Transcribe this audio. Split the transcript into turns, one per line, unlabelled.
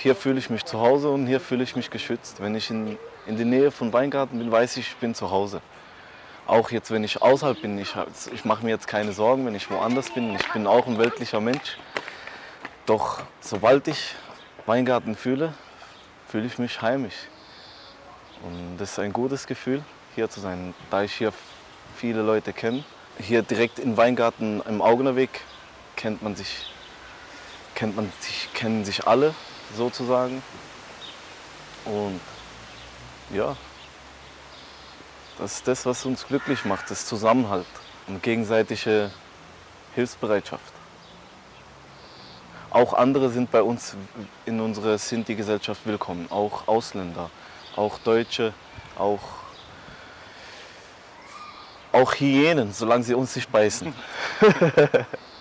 hier fühle ich mich zu Hause und hier fühle ich mich geschützt. Wenn ich in die Nähe von Weingarten will, weiß ich bin zu Hause. Auch jetzt, wenn ich außerhalb bin, ich mache mir jetzt keine Sorgen, wenn ich woanders bin. Ich bin auch ein weltlicher Mensch. Doch sobald ich Weingarten fühle, fühle ich mich heimisch. Und das ist ein gutes Gefühl, hier zu sein, da ich hier viele Leute kenne. Hier direkt in Weingarten im Augener Weg kennen sich alle sozusagen. Und ja, das ist das, was uns glücklich macht, das Zusammenhalt und gegenseitige Hilfsbereitschaft. Auch andere sind bei uns in unserer Sinti-Gesellschaft willkommen, auch Ausländer, auch Deutsche, auch Hyänen, solange sie uns nicht beißen.